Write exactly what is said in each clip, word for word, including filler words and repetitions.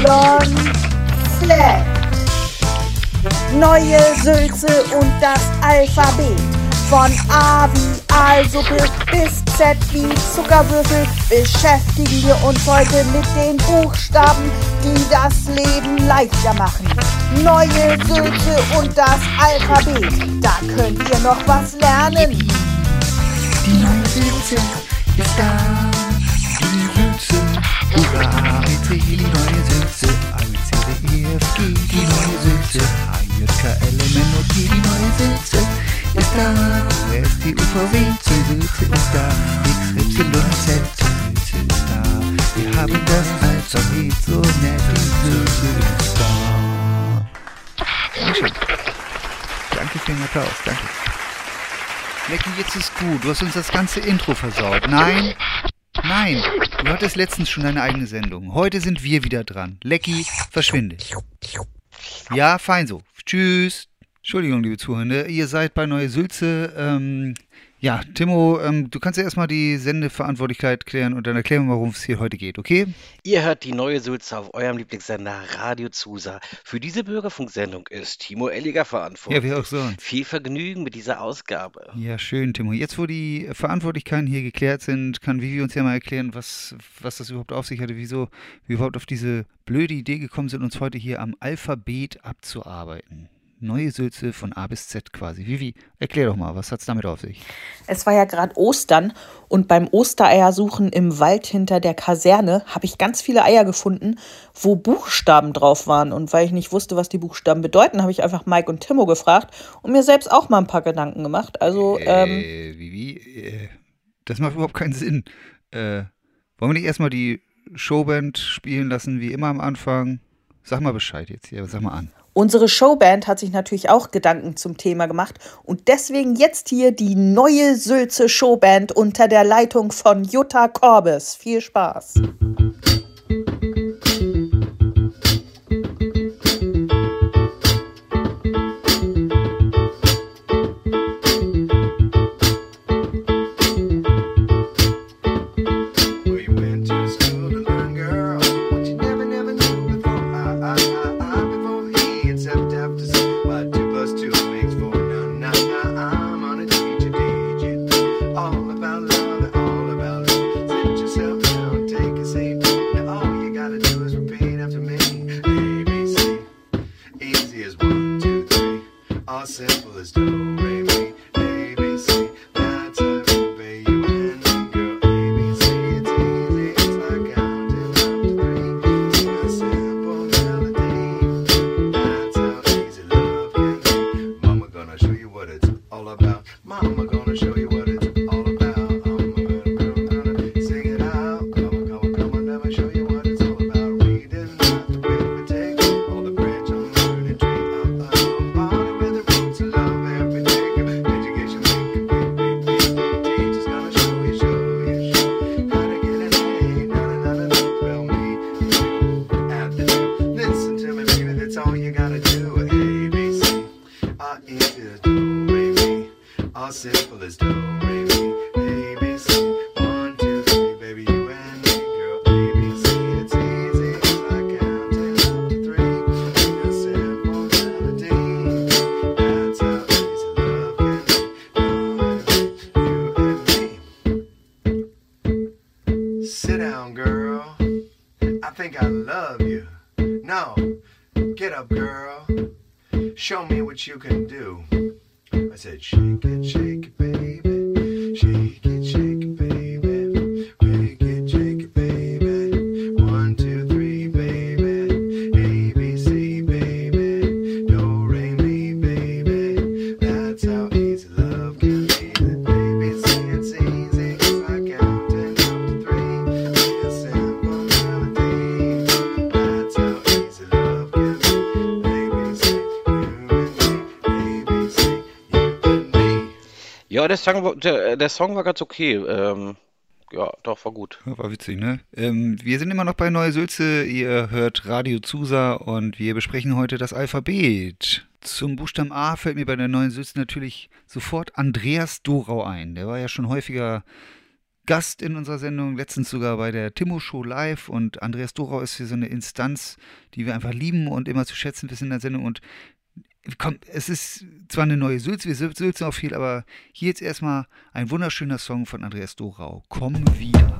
Z. Neue Sülze und das Alphabet. Von A wie Aalsuppe bis Z wie Zuckerwürfel beschäftigen wir uns heute mit den Buchstaben, die das Leben leichter machen. Neue Sülze und das Alphabet. Da könnt ihr noch was lernen. Die neue Sülze ist da. Die Sülze. Hurra, A, B, C, die neue Sülze. A, B, C, D, E, F, G, die neue Sülze. H, J, K, L, M, N, O, P, die neue Sülze ist da. U, S, T, U, V, W, die Sülze ist da. X, Y, Z, die Sülze ist da. Wir haben das Alphabet so nett, die Sülze ist da. Dankeschön. Danke für den Applaus, danke. Lecky, jetzt ist gut. Du hast uns das ganze Intro versaut. Nein, nein. Du hattest letztens schon deine eigene Sendung. Heute sind wir wieder dran. Lecky, verschwinde. Ja, fein so. Tschüss. Entschuldigung, liebe Zuhörende. Ihr seid bei Neue Sülze. Ähm, ja, Timo, ähm, du kannst ja erstmal die Sendeverantwortlichkeit klären und dann erklären wir mal, worum es hier heute geht, okay? Ihr hört die Neue Sülze auf eurem Lieblingssender Radio Zusa. Für diese Bürgerfunksendung ist Timo Elliger verantwortlich. Ja, wie auch sonst. Viel Vergnügen mit dieser Ausgabe. Ja, schön, Timo. Jetzt, wo die Verantwortlichkeiten hier geklärt sind, kann Vivi uns ja mal erklären, was, was das überhaupt auf sich hatte, wieso wir überhaupt auf diese blöde Idee gekommen sind, uns heute hier am Alphabet abzuarbeiten. Neue Sülze von A bis Z quasi. Vivi, erklär doch mal, was hat's damit auf sich? Es war ja gerade Ostern und beim Ostereiersuchen im Wald hinter der Kaserne habe ich ganz viele Eier gefunden, wo Buchstaben drauf waren. Und weil ich nicht wusste, was die Buchstaben bedeuten, habe ich einfach Mike und Timo gefragt und mir selbst auch mal ein paar Gedanken gemacht. Also, ähm... Äh, Vivi, äh, das macht überhaupt keinen Sinn. Äh, wollen wir nicht erstmal die Showband spielen lassen, wie immer am Anfang? Sag mal Bescheid jetzt hier, sag mal an. Unsere Showband hat sich natürlich auch Gedanken zum Thema gemacht und deswegen jetzt hier die Neue Sülze Showband unter der Leitung von Jutta Korbes. Viel Spaß! Show me what you can do. I said, shake it, shake it, baby. Shake it, shake it, baby. Shake it, shake it, baby. One, two, three, baby. A, B, C, baby. Do, re, mi, baby. That's how easy love can be. Baby, see it's easy. It's like counting up to three. It's a simple melody. That's how easy love can be. Baby, see. Ja, der Song, war- der, der Song war ganz okay. Ähm, ja, doch, war gut. Ja, war witzig, ne? Ähm, wir sind immer noch bei Neue Sülze. Ihr hört Radio Zusa und wir besprechen heute das Alphabet. Zum Buchstaben A fällt mir bei der Neuen Sülze natürlich sofort Andreas Dorau ein. Der war ja schon häufiger Gast in unserer Sendung, letztens sogar bei der Timo-Show live, und Andreas Dorau ist hier so eine Instanz, die wir einfach lieben und immer zu schätzen wissen in der Sendung, und komm, es ist zwar eine neue Sülze, wir sülzen auch viel, aber hier jetzt erstmal ein wunderschöner Song von Andreas Dorau, Komm wieder.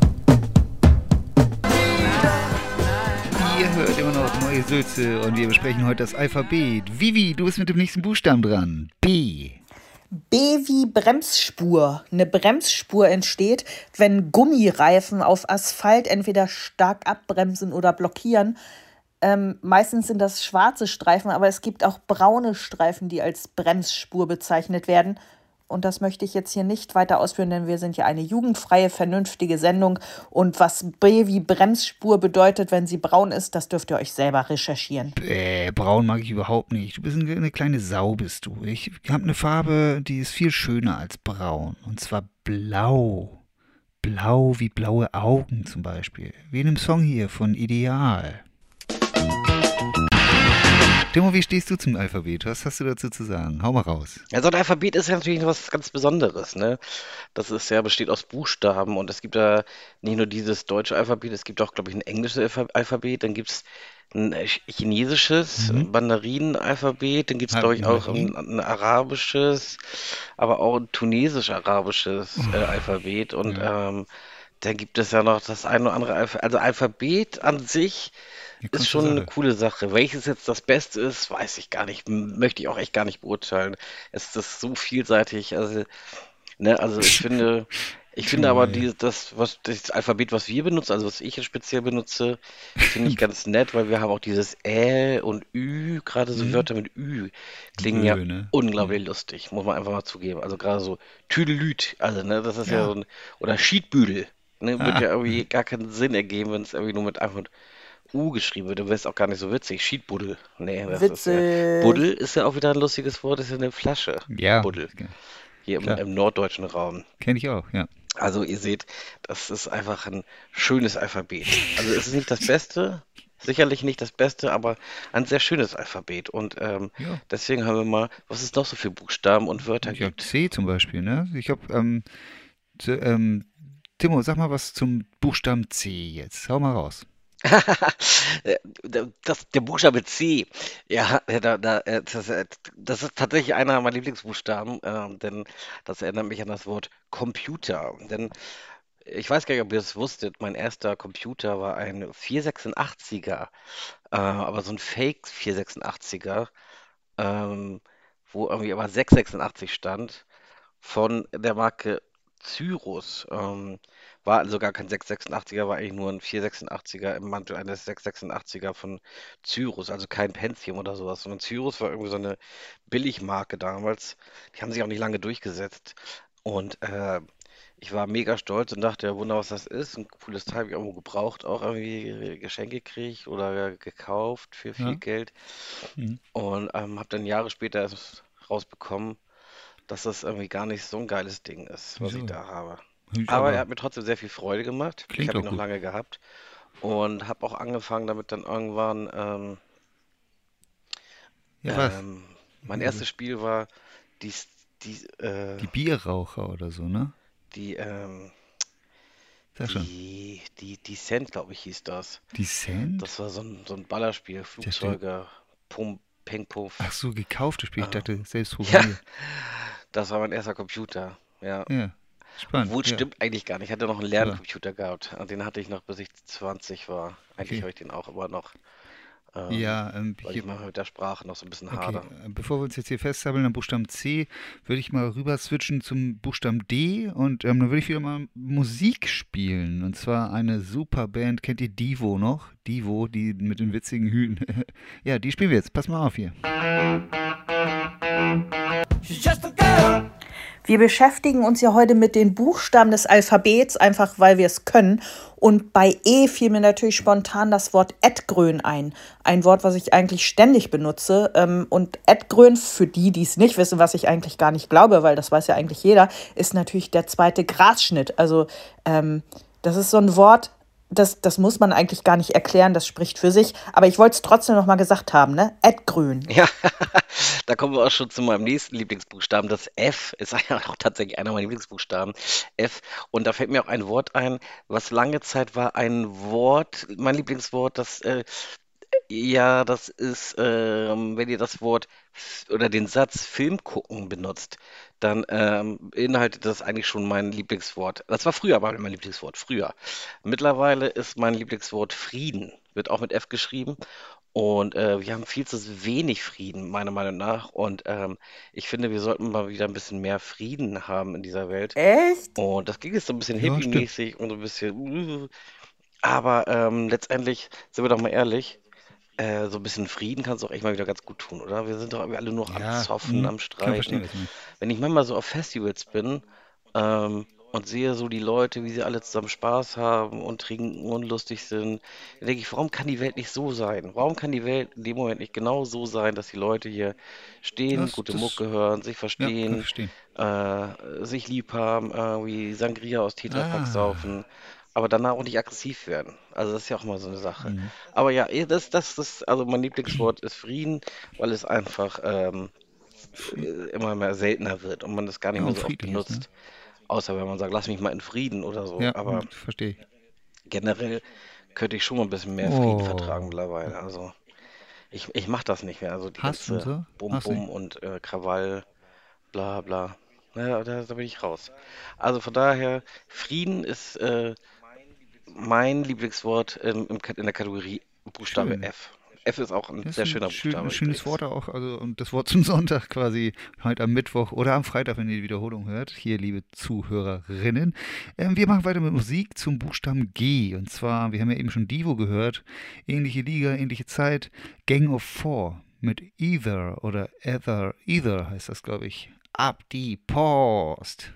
Ihr hört immer noch Neue Sülze und wir besprechen heute das Alphabet. Vivi, du bist mit dem nächsten Buchstaben dran. B. B wie Bremsspur. Eine Bremsspur entsteht, wenn Gummireifen auf Asphalt entweder stark abbremsen oder blockieren. Ähm, meistens sind das schwarze Streifen, aber es gibt auch braune Streifen, die als Bremsspur bezeichnet werden. Und das möchte ich jetzt hier nicht weiter ausführen, denn wir sind ja eine jugendfreie, vernünftige Sendung. Und was B wie Bremsspur bedeutet, wenn sie braun ist, das dürft ihr euch selber recherchieren. Bäh, braun mag ich überhaupt nicht. Du bist eine, eine kleine Sau, bist du. Ich habe eine Farbe, die ist viel schöner als braun. Und zwar blau. Blau wie blaue Augen zum Beispiel. Wie in dem Song hier von Ideal. Timo, wie stehst du zum Alphabet? Was hast du dazu zu sagen? Hau mal raus. Also ein Alphabet ist ja natürlich was ganz Besonderes, ne? Das ist ja, besteht aus Buchstaben, und es gibt ja nicht nur dieses deutsche Alphabet, es gibt auch, glaube ich, ein englisches Alpha- Alphabet, dann gibt es ein äh, chinesisches Mhm. Mandarin-Alphabet, dann gibt es, Ah, glaube ich, auch Mandarin. ein, ein arabisches, aber auch ein tunesisch-arabisches äh, Alphabet, und Ja. ähm, dann gibt es ja noch das ein oder andere Alphabet. Also Alphabet an sich Ja, ist Kunst der schon eine Sache. coole Sache. Welches jetzt das Beste ist, weiß ich gar nicht. M- Möchte ich auch echt gar nicht beurteilen. Es ist so vielseitig. Also, ne, also ich finde, ich finde Timo, aber ey. die, das, was, das Alphabet, was wir benutzen, also was ich jetzt speziell benutze, finde ich ganz nett, weil wir haben auch dieses Ä und Ü, gerade so Mhm. Wörter mit Ü klingen ja Ö, ne? unglaublich lustig, muss man einfach mal zugeben. Also gerade so Tüdelüt, also ne, das ist ja so Ja. ein, oder Schiedbüdel, ne, wird ja Ah. irgendwie gar keinen Sinn ergeben, wenn es irgendwie nur mit einfach mit U geschrieben wird. Du wärst auch gar nicht so witzig. Schiedbuddel. Nee, das ist ja. Witzig. Buddel ist ja auch wieder ein lustiges Wort, ist ja eine Flasche. Ja, Buddel. Hier im, klar. im norddeutschen Raum. Kenne ich auch, ja. Also ihr seht, das ist einfach ein schönes Alphabet. Also es ist nicht das Beste, sicherlich nicht das Beste, aber ein sehr schönes Alphabet. Und ähm, Ja. deswegen haben wir mal, was es noch so für Buchstaben und Wörter Ich habe gibt. C zum Beispiel, ne? Ich habe, ähm, z- ähm, Timo, sag mal was zum Buchstaben C jetzt. Hau mal raus. Äh, Das, der Buchstabe C, ja, äh, da, da, äh, das, äh, das ist tatsächlich einer meiner Lieblingsbuchstaben, ähm, denn das erinnert mich an das Wort Computer. Denn ich weiß gar nicht, ob ihr es wusstet, mein erster Computer war ein vierhundertsechsundachtziger, äh, aber so ein Fake vierhundertsechsundachtziger, ähm, wo irgendwie aber sechshundertsechsundachtzig stand, von der Marke Cyrus. Ähm, war also gar kein sechshundertsechsundachtziger, war eigentlich nur ein vierhundertsechsundachtziger im Mantel eines sechshundertsechsundachtziger von Cyrus, also kein Pentium oder sowas, sondern Cyrus war irgendwie so eine Billigmarke damals. Die haben sich auch nicht lange durchgesetzt. Und äh, ich war mega stolz und dachte, ja, Wunder, was das ist. Ein cooles Teil, habe ich irgendwo gebraucht, auch irgendwie Geschenke gekriegt oder gekauft für viel Ja. Geld. Mhm. Und ähm, habe dann Jahre später erst rausbekommen, dass das irgendwie gar nicht so ein geiles Ding ist, was ich Wieso? da habe. Ist Aber er aber hat mir trotzdem sehr viel Freude gemacht. Ich klingt habe auch ihn noch gut. lange gehabt und habe auch angefangen damit dann irgendwann. Ähm, Ja, was? ähm, mein Also, erstes Spiel war die, die, äh, die Bierraucher oder so, ne? die, ähm, Sag schon. die, die Descent, glaube ich, hieß das. Descent? Das war so ein, so ein Ballerspiel, Ich dachte, Flugzeuge, Pum, Ping, Puff. ach so, gekauftes Spiel. Ich Äh, dachte, selbst ja, programmiert. das war mein erster Computer. Ja. Ja, spannend. Obwohl, Ja, stimmt eigentlich gar nicht. Ich hatte noch einen super. Lerncomputer gehabt. Und den hatte ich noch, bis ich zwanzig war. Eigentlich Okay. habe ich den auch immer noch, ähm, Ja, ähm, weil ich hier, manchmal mit der Sprache noch so ein bisschen okay. hader. äh, Bevor wir uns jetzt hier festsammeln am Buchstaben C, würde ich mal rüber switchen zum Buchstaben D, und ähm, dann würde ich wieder mal Musik spielen. Und zwar eine super Band. Kennt ihr Divo noch? Divo, die mit den witzigen Hüten. Ja, die spielen wir jetzt. Pass mal auf hier. Wir beschäftigen uns ja heute mit den Buchstaben des Alphabets, einfach weil wir es können. Und bei E fiel mir natürlich spontan das Wort Edgrön ein. Ein Wort, was ich eigentlich ständig benutze. Ähm, Und Edgrön, für die, die es nicht wissen, was ich eigentlich gar nicht glaube, weil das weiß ja eigentlich jeder, ist natürlich der zweite Grasschnitt. Also ähm, das ist so ein Wort, das, das muss man eigentlich gar nicht erklären, das spricht für sich. Aber ich wollte es trotzdem noch mal gesagt haben, ne? Erdgrün. Ja, da kommen wir auch schon zu meinem nächsten Lieblingsbuchstaben. Das F ist ja auch tatsächlich einer meiner Lieblingsbuchstaben. F. Und da fällt mir auch ein Wort ein, was lange Zeit war ein Wort, mein Lieblingswort, das äh, ja, das ist, ähm, wenn ihr das Wort f- oder den Satz Film gucken benutzt, dann ähm, beinhaltet das eigentlich schon mein Lieblingswort. Das war früher aber mein Lieblingswort, früher. Mittlerweile ist mein Lieblingswort Frieden, wird auch mit F geschrieben. Und äh, wir haben viel zu wenig Frieden, meiner Meinung nach. Und ähm, ich finde, wir sollten mal wieder ein bisschen mehr Frieden haben in dieser Welt. Echt? Und das ging jetzt so ein bisschen Ja, stimmt. hippie-mäßig und so ein bisschen. Aber ähm, letztendlich, sind wir doch mal ehrlich, äh, so ein bisschen Frieden kann es auch echt mal wieder ganz gut tun, oder? Wir sind doch irgendwie alle nur noch am Ja, Zoffen, hm, am kann verstehen, Streiten. was du meinst. Wenn ich manchmal so auf Festivals bin ähm, und sehe so die Leute, wie sie alle zusammen Spaß haben und trinken und lustig sind, dann denke ich, warum kann die Welt nicht so sein? Warum kann die Welt in dem Moment nicht genau so sein, dass die Leute hier stehen, Das, gute das, Mucke hören, sich ja, kann verstehen, verstehen. äh, sich lieb haben, irgendwie Sangria aus Tetrapack Ah, saufen, aber danach auch nicht aggressiv werden. Also das ist ja auch mal so eine Sache. mhm. Aber ja, eh, das, das, das, also mein Lieblingswort ist Frieden, weil es einfach ähm, Fri- äh, immer mehr seltener wird und man das gar nicht Ja, mehr und so oft friedlich ist, ne? benutzt. Außer wenn man sagt, lass mich mal in Frieden oder so. Ja, Aber hm, verstehe ich. generell könnte ich schon mal ein bisschen mehr Frieden vertragen Oh, mittlerweile. Also ich, ich mache das nicht mehr. Also die Hass und ganze so? Hast du Bum-Bum nicht? und äh, Krawall, bla bla. Naja, da, da bin ich raus. Also von daher, Frieden ist äh, mein Lieblingswort ähm, im, Kat- in der Kategorie Buchstabe Schön. F. F ist auch ein Das sehr ist ein schöner schön, Buchstabe schönes übrigens. Wort auch, also und das Wort zum Sonntag quasi heute am Mittwoch oder am Freitag, wenn ihr die Wiederholung hört. Hier, liebe Zuhörerinnen. Ähm, wir machen weiter mit Musik zum Buchstaben G. Und zwar, wir haben ja eben schon Divo gehört. Ähnliche Liga, ähnliche Zeit. Gang of Four mit Either oder Ether. Either heißt das, glaube ich. Ab die Post.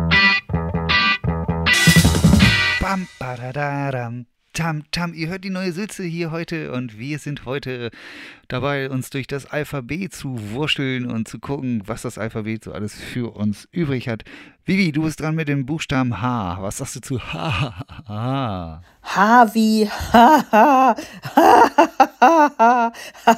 Bam, badadadam. Tam, tam, ihr hört die neue Sülze hier heute und wir sind heute dabei, uns durch das Alphabet zu wurschteln und zu gucken, was das Alphabet so alles für uns übrig hat. Vivi, du bist dran mit dem Buchstaben H. Was sagst du zu H? H. H wie ha ha ha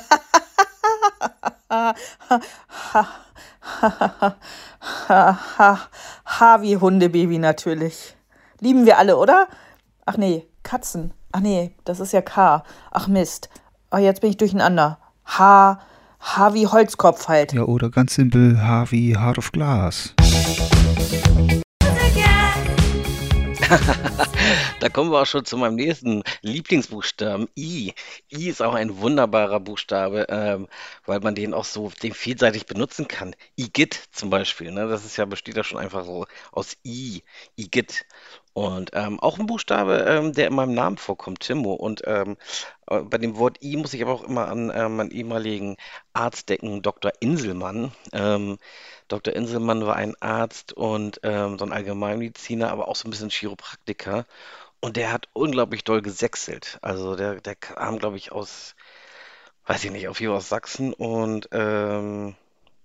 ha ha ha wie Hundebaby natürlich. Lieben wir alle, oder? Ach nee, Katzen. Ach nee, das ist ja K. Ach Mist. Oh, jetzt bin ich durcheinander. H, H wie Holzkopf halt. Ja, oder ganz simpel H wie Heart of Glass. Da kommen wir auch schon zu meinem nächsten Lieblingsbuchstaben, I. I ist auch ein wunderbarer Buchstabe, ähm, weil man den auch so den vielseitig benutzen kann. Igitt zum Beispiel, ne? Das ist ja, besteht ja schon einfach so aus I, Igitt. Und ähm, auch ein Buchstabe, ähm, der in meinem Namen vorkommt, Timo. Und ähm, äh, bei dem Wort I muss ich aber auch immer an äh, meinen ehemaligen Arzt denken, Doktor Inselmann. Ähm, Doktor Inselmann war ein Arzt und ähm, so ein Allgemeinmediziner, aber auch so ein bisschen Chiropraktiker. Und der hat unglaublich doll gesächselt. Also der, der kam, glaube ich, aus, weiß ich nicht, auf jeden Fall aus Sachsen und, ähm,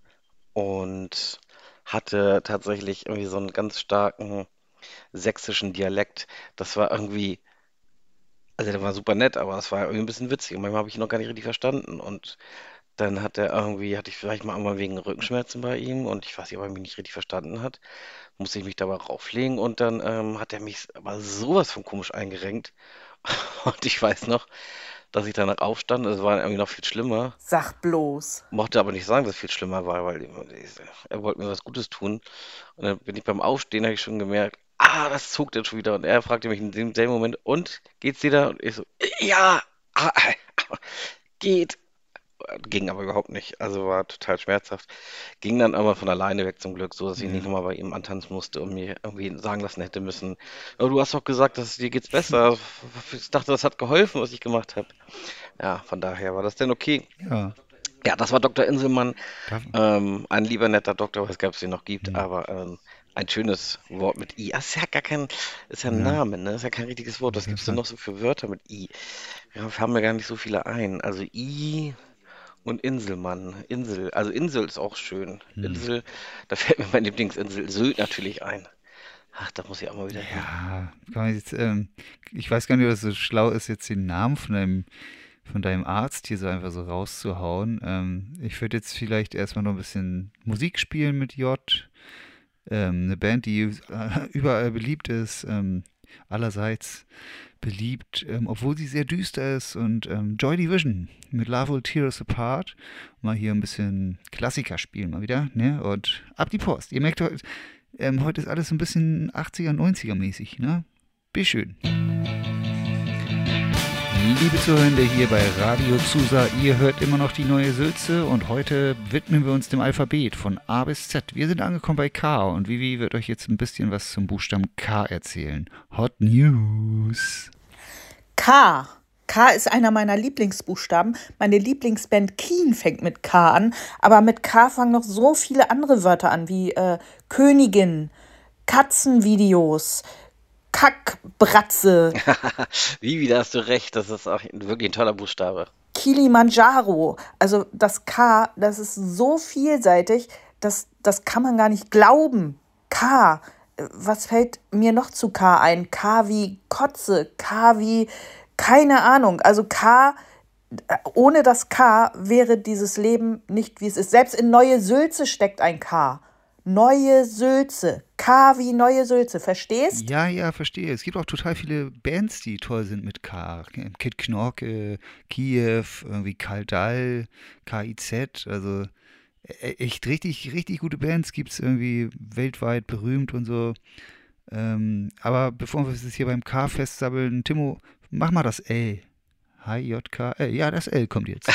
und hatte tatsächlich irgendwie so einen ganz starken sächsischen Dialekt. Das war irgendwie, also der war super nett, aber es war irgendwie ein bisschen witzig. Und manchmal habe ich ihn noch gar nicht richtig verstanden. Und dann hat er irgendwie, hatte ich vielleicht mal irgendwann wegen Rückenschmerzen bei ihm und ich weiß nicht, ob er mich nicht richtig verstanden hat, musste ich mich dabei rauflegen und dann ähm, hat er mich aber sowas von komisch eingerenkt. Und ich weiß noch, dass ich danach aufstand, es war irgendwie noch viel schlimmer, Sag bloß. mochte aber nicht sagen, dass es viel schlimmer war, weil er wollte mir was Gutes tun. Und dann bin ich beim Aufstehen, habe ich schon gemerkt, ah, das zuckt jetzt schon wieder. Und er fragte mich in dem selben Moment, und, geht's dir da? Und ich so, ja, ah, geht. Ging aber überhaupt nicht. Also war total schmerzhaft. Ging dann aber von alleine weg zum Glück, so dass ich nicht Ja. nochmal bei ihm antanzen musste und mir irgendwie sagen lassen hätte müssen, "Ja, du hast doch gesagt, dass dir geht's besser. Ich dachte, das hat geholfen, was ich gemacht habe." Ja, von daher war das denn okay. Ja. Ja, das war Doktor Inselmann. Darf, Ähm, ein lieber netter Doktor, weiß gar nicht, ob es den noch gibt, hm. aber ähm, ein schönes Wort mit I. Das ist ja gar kein, ist ja ein Ja. Name, ne? Das ist ja kein richtiges Wort. Auf Was jeden gibt es denn Fall. noch so für Wörter mit I? Ja, wir haben ja gar nicht so viele ein. Also I und Inselmann. Insel. Also Insel ist auch schön. Hm. Insel, da fällt mir meine Lieblingsinsel Sylt natürlich ein. Ach, da muss ich auch mal wieder hin. Ja, kann man jetzt, ähm, ich weiß gar nicht, ob es so schlau ist, jetzt den Namen von deinem, von deinem Arzt hier so einfach so rauszuhauen. Ähm, ich würde jetzt vielleicht erstmal noch ein bisschen Musik spielen mit J. Ähm, eine Band, die äh, überall beliebt ist, ähm, allerseits beliebt, ähm, obwohl sie sehr düster ist. Und ähm, Joy Division mit Love Will Tear Us Apart. Mal hier ein bisschen Klassiker spielen mal wieder, ne? Und ab die Post. Ihr merkt heute, ähm, heute ist alles ein bisschen achtziger, neunziger mäßig, ne? Bitteschön. Liebe Zuhörende hier bei Radio Zusa, ihr hört immer noch die neue Sülze und heute widmen wir uns dem Alphabet von A bis Z. Wir sind angekommen bei K und Vivi wird euch jetzt ein bisschen was zum Buchstaben K erzählen. Hot News. K. K ist einer meiner Lieblingsbuchstaben. Meine Lieblingsband Keen fängt mit K an, aber mit K fangen noch so viele andere Wörter an, wie äh, Königin, Katzenvideos, Kackbratze, Vivi, da hast du recht, das ist auch wirklich ein toller Buchstabe. Kilimanjaro. Also das K, das ist so vielseitig, das, das kann man gar nicht glauben. K. Was fällt mir noch zu K ein? K wie Kotze, K wie keine Ahnung. Also K, ohne das K wäre dieses Leben nicht, wie es ist. Selbst in Neue Sülze steckt ein K. Neue Sülze. K wie Neue Sülze. Verstehst? Ja, ja, verstehe. Es gibt auch total viele Bands, die toll sind mit K. Kid Knorke, Kiew, irgendwie Kaldal, K I Z. Also e- echt richtig, richtig gute Bands gibt es irgendwie weltweit berühmt und so. Ähm, aber bevor wir uns hier beim K festsabbeln, Timo, mach mal das L. H J K L. Ja, das L kommt jetzt.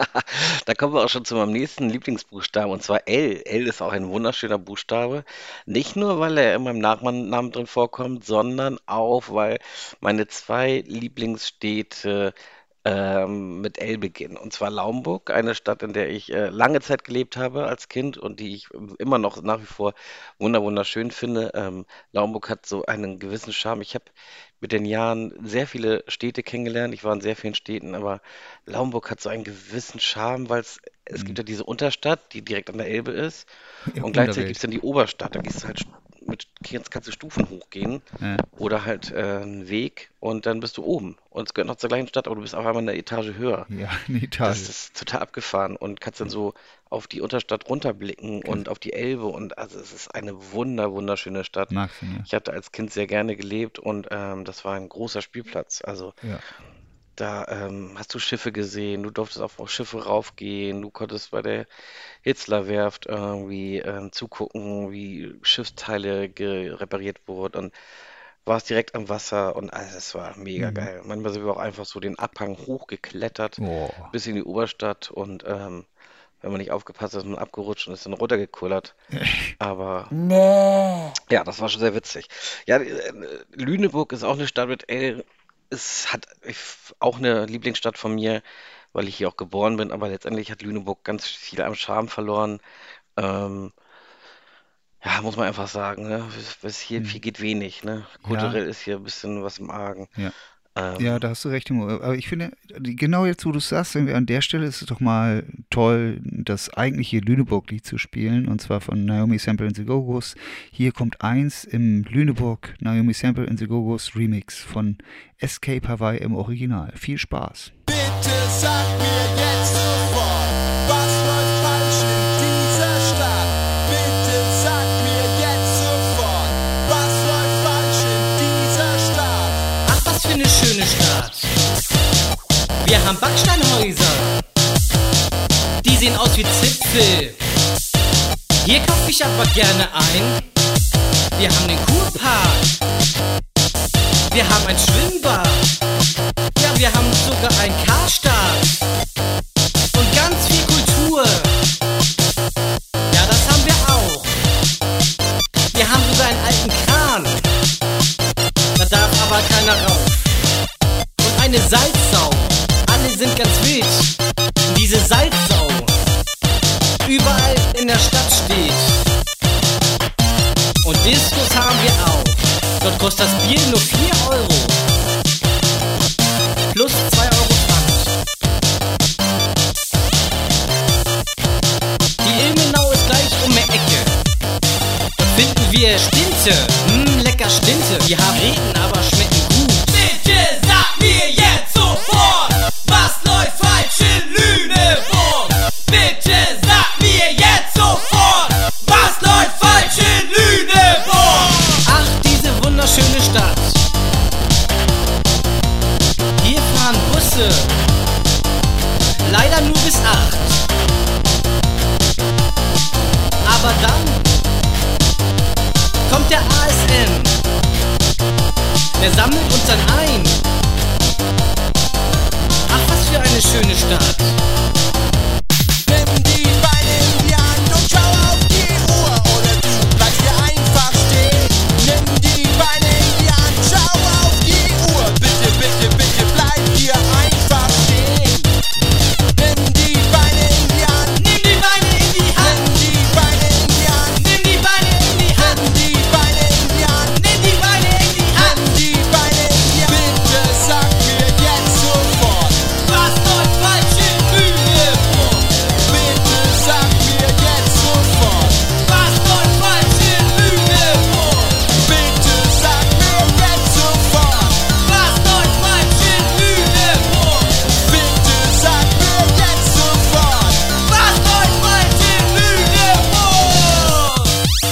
Da kommen wir auch schon zu meinem nächsten Lieblingsbuchstaben, und zwar L. L ist auch ein wunderschöner Buchstabe. Nicht nur, weil er in meinem Nachnamen drin vorkommt, sondern auch, weil meine zwei Lieblingsstädte ähm, mit L beginnen. Und zwar Laumburg, eine Stadt, in der ich äh, lange Zeit gelebt habe als Kind und die ich immer noch nach wie vor wunder wunderschön finde. Ähm, Laumburg hat so einen gewissen Charme. Ich habe mit den Jahren sehr viele Städte kennengelernt. Ich war in sehr vielen Städten, aber Laumburg hat so einen gewissen Charme, weil es, es gibt ja diese Unterstadt, die direkt an der Elbe ist. Ja, Und gleichzeitig gibt Unterwelt. es dann die Oberstadt. Da gehst du halt mit, kannst, kannst du Stufen hochgehen Ja, oder halt äh, einen Weg und dann bist du oben. Und es gehört noch zur gleichen Stadt, aber du bist auf einmal eine Etage höher. ja, eine Das Etage. ist total abgefahren und kannst dann so auf die Unterstadt runterblicken und auf die Elbe und also es ist eine wunder, wunderschöne Stadt. Magst du, ja. Ich hatte als Kind sehr gerne gelebt und ähm, das war ein großer Spielplatz. Also Ja. da ähm, hast du Schiffe gesehen, du durftest auf Schiffe raufgehen, du konntest bei der Hitzler-Werft irgendwie ähm, zugucken, wie Schiffsteile ge- repariert wurden und warst direkt am Wasser und also es war mega Mhm. geil. Manchmal sind wir auch einfach so den Abhang hochgeklettert Boah. bis in die Oberstadt und ähm, wenn man nicht aufgepasst hat, ist man abgerutscht und ist dann runtergekullert. Aber Nee. ja, das war schon sehr witzig. Ja, äh, Lüneburg ist auch eine Stadt mit L. Es hat ich, auch eine Lieblingsstadt von mir, weil ich hier auch geboren bin, aber letztendlich hat Lüneburg ganz viel am Charme verloren. Ähm, ja, muss man einfach sagen, ne? Es- es hier, Hm. hier geht wenig, ne? Ja, Kulturell ist hier ein bisschen was im Argen. ja. Ja, Ähm, da hast du recht, Timo. Aber ich finde, die- genau jetzt, wo du es sagst, irgendwie an der Stelle ist es doch mal toll, das eigentliche Lüneburg-Lied zu spielen, und zwar von Naomi Sample and the Go-Go's. Hier kommt eins im Lüneburg Naomi Sample and the Go-Go's Remix von Escape Hawaii im Original. Viel Spaß. Bitte sag mir jetzt sofort, was läuft falsch in dieser Stadt? Bitte sag mir jetzt sofort, was läuft falsch in dieser Stadt? Ach, was für eine schöne Stadt. Wir haben Backsteinhäuser. Die sehen aus wie Zipfel. Hier kaufe ich aber gerne ein. Wir haben den Kurpark. Wir haben ein Schwimmbad. Ja, wir haben sogar ein Karstadt. Und ganz viel Kultur. Ja, das haben wir auch. Wir haben sogar einen alten Kran. Da darf aber keiner rauf. Und eine Salzsau. Alle sind ganz wild. Diese Salzsau überall in der Stadt steht. Und Diskos haben wir auch. Dort kostet das Bier nur vier Euro. Plus zwei Euro Pfand. Die Ilmenau ist gleich um die Ecke. Dort finden wir Stinte. Mh, lecker Stinte. Die reden, aber schmecken gut. Bitte sag mir jetzt sofort, was läuft falsch in Lüneburg? Bitte sag mir jetzt sofort, was läuft falsch in Lüneburg? Ach, diese wunderschöne Stadt. Hier fahren Busse, leider nur bis acht. Aber dann kommt der A S N, der sammelt uns dann ein. Ach, was für eine schöne Stadt. Nimm die Beine in die Hand und schau auf die Uhr, oder du bleibst hier einfach stehen. Nimm die Beine in die Hand, schau auf die Uhr, bitte, bitte, bitte bleib hier einfach stehen. Nimm die Beine in die Hand, Nimm die Beine in die Hand, nimm die Beine in die Hand, nimm die Beine in die Hand, nimm die Beine in die Hand, nimm die Beine in die Hand. nimm die Beine in die Hand. Bitte sag mir jetzt sofort, Was läuft falsch in Lüneburg? bitte sag mir jetzt sofort, Was läuft falsch in Lüneburg? bitte sag mir jetzt sofort, Was läuft falsch in Lüneburg? bitte sag mir jetzt sofort. Was läuft falsch in Lüneburg?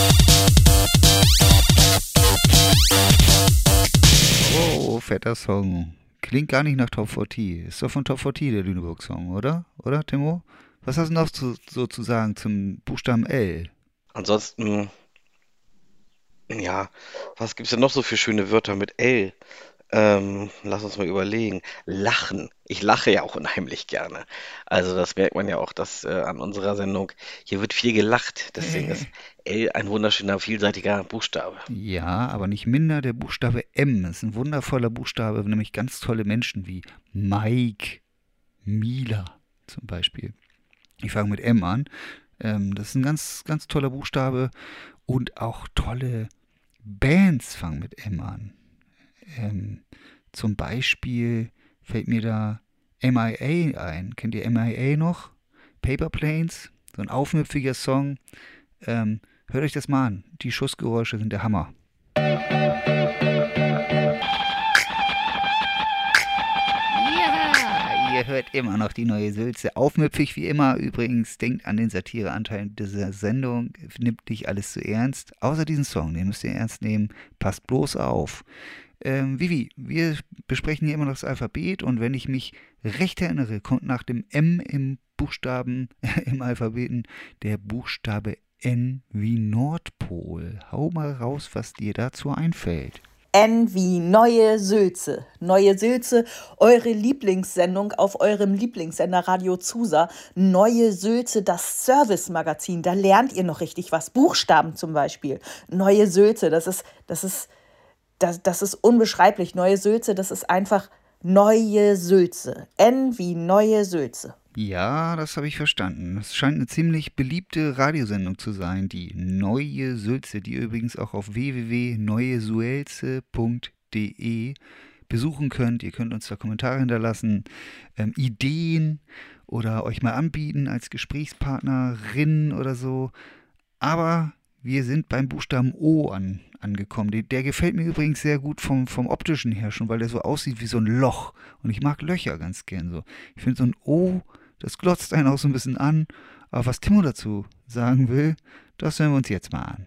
Oh, fetter Song. Klingt gar nicht nach Top vierzig. Ist doch von Top vierzig der Lüneburg-Song, oder? Oder, Timo? Was hast du noch zu, so zu sagen zum Buchstaben L? Ansonsten, ja, was gibt's denn noch so für schöne Wörter mit L? Ähm, lass uns mal überlegen. Lachen. Ich lache ja auch unheimlich gerne. Also das merkt man ja auch, dass äh, an unserer Sendung, hier wird viel gelacht. Deswegen ist L ein wunderschöner, vielseitiger Buchstabe. Ja, aber nicht minder der Buchstabe M. Das ist ein wundervoller Buchstabe, nämlich ganz tolle Menschen wie Mike, Mila zum Beispiel. Ich fange mit M an. Ähm, das ist ein ganz, ganz toller Buchstabe und auch tolle Bands fangen mit M an. Ähm, zum Beispiel fällt mir da M I A ein. Kennt ihr M I A noch? Paper Planes, so ein aufmüpfiger Song. Ähm, hört euch das mal an. Die Schussgeräusche sind der Hammer. Ja, ihr hört immer noch die neue Sülze. Aufmüpfig wie immer. Übrigens, denkt an den Satireanteil dieser Sendung. Nimmt nicht alles zu ernst. Außer diesen Song, den müsst ihr ernst nehmen. Passt bloß auf. Ähm, Vivi, wir besprechen hier immer noch das Alphabet und wenn ich mich recht erinnere, kommt nach dem M im Buchstaben, im Alphabeten, der Buchstabe N wie Nordpol. Hau mal raus, was dir dazu einfällt. N wie Neue Sülze. Neue Sülze, eure Lieblingssendung auf eurem Lieblingssender Radio Zusa. Neue Sülze, das Service-Magazin. Da lernt ihr noch richtig was. Buchstaben zum Beispiel. Neue Sülze, das ist, das ist, das, das ist unbeschreiblich. Neue Sülze, das ist einfach Neue Sülze. N wie Neue Sülze. Ja, das habe ich verstanden. Es scheint eine ziemlich beliebte Radiosendung zu sein, die Neue Sülze, die ihr übrigens auch auf w w w punkt neue suelze punkt d e besuchen könnt. Ihr könnt uns da Kommentare hinterlassen, ähm, Ideen oder euch mal anbieten als Gesprächspartnerin oder so. Aber wir sind beim Buchstaben O an, angekommen. Der, der gefällt mir übrigens sehr gut vom, vom optischen her schon, weil der so aussieht wie so ein Loch. Und ich mag Löcher ganz gern so. Ich finde so ein O, das glotzt einen auch so ein bisschen an. Aber was Timo dazu sagen will, das hören wir uns jetzt mal an.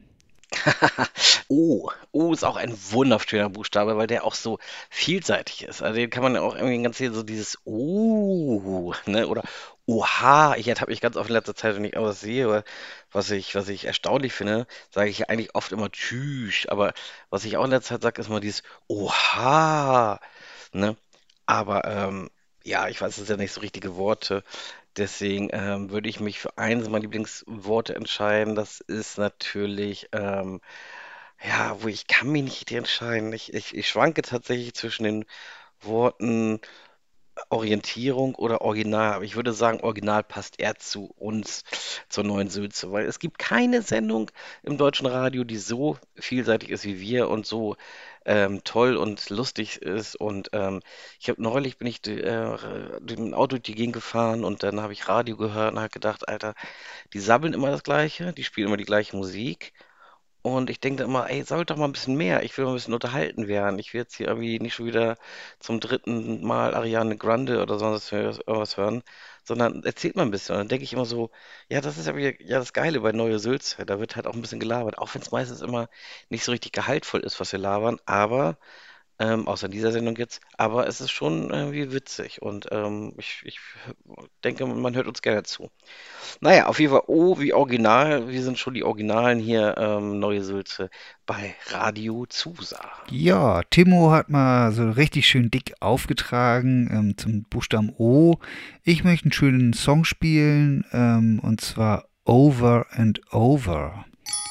O. O ist auch ein wunderschöner Buchstabe, weil der auch so vielseitig ist. Also den kann man ja auch irgendwie ganz viel so dieses O, ne, oder Oha. Ich habe mich ganz oft in letzter Zeit, wenn ich irgendwas sehe, was ich, was ich erstaunlich finde, sage ich ja eigentlich oft immer Tschüss. Aber was ich auch in letzter Zeit sage, ist immer dieses Oha, ne? Aber ähm, ja, ich weiß, das sind ja nicht so richtige Worte. Deswegen ähm, würde ich mich für eines meiner Lieblingsworte entscheiden. Das ist natürlich, ähm, ja, wo ich kann mich nicht entscheiden. Ich, ich, ich schwanke tatsächlich zwischen den Worten Orientierung oder Original. Aber ich würde sagen, Original passt eher zu uns, zur Neuen Sülze, weil es gibt keine Sendung im deutschen Radio, die so vielseitig ist wie wir und so ähm, toll und lustig ist. Und ähm, ich habe neulich bin ich äh, mit dem Auto durch die Gegend gefahren und dann habe ich Radio gehört und habe gedacht, Alter, die sabbeln immer das Gleiche, die spielen immer die gleiche Musik. Und ich denke dann immer, ey, sag doch mal ein bisschen mehr. Ich will mal ein bisschen unterhalten werden. Ich will jetzt hier irgendwie nicht schon wieder zum dritten Mal Ariane Grande oder sonst was irgendwas hören, sondern erzählt mal ein bisschen. Und dann denke ich immer so, ja, das ist ja wieder, ja das Geile bei Neue Sülze. Da wird halt auch ein bisschen gelabert. Auch wenn es meistens immer nicht so richtig gehaltvoll ist, was wir labern. Aber, ähm, außer in dieser Sendung jetzt, aber es ist schon irgendwie witzig. Und ähm, ich, ich denke, man hört uns gerne zu. Naja, auf jeden Fall O wie Original. Wir sind schon die Originalen hier, ähm, Neue Sülze bei Radio Zusa. Ja, Timo hat mal so richtig schön dick aufgetragen ähm, zum Buchstaben O. Ich möchte einen schönen Song spielen ähm, und zwar Over and Over.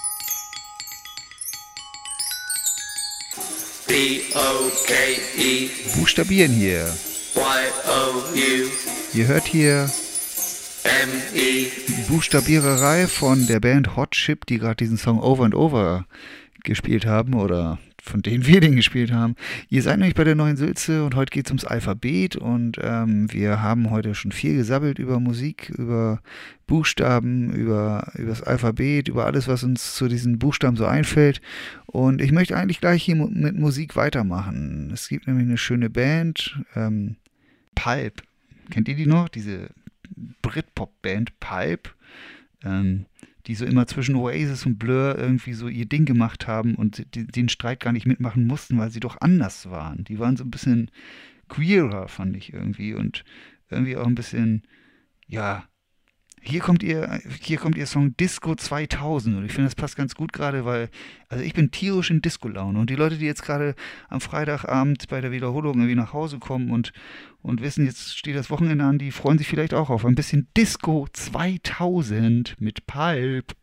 B O K E Buchstabieren hier. Y O U Ihr hört hier M E. die Buchstabiererei von der Band Hot Chip, die gerade diesen Song Over and Over gespielt haben oder von denen wir den gespielt haben. Ihr seid nämlich bei der Neuen Sülze und heute geht es ums Alphabet und ähm, wir haben heute schon viel gesabbelt über Musik, über Buchstaben, über, über das Alphabet, über alles, was uns zu diesen Buchstaben so einfällt. Und ich möchte eigentlich gleich hier mu- mit Musik weitermachen. Es gibt nämlich eine schöne Band, ähm, Pulp. Kennt ihr die noch? Diese Britpop-Band Pulp, ähm, die so immer zwischen Oasis und Blur irgendwie so ihr Ding gemacht haben und die, den Streit gar nicht mitmachen mussten, weil sie doch anders waren. Die waren so ein bisschen queerer, fand ich irgendwie und irgendwie auch ein bisschen, ja, hier kommt ihr, hier kommt ihr Song Disco zweitausend und ich finde, das passt ganz gut gerade, weil, also ich bin tierisch in Disco-Laune und die Leute, die jetzt gerade am Freitagabend bei der Wiederholung irgendwie nach Hause kommen und, und wissen, jetzt steht das Wochenende an, die freuen sich vielleicht auch auf ein bisschen Disco zweitausend mit Pulp.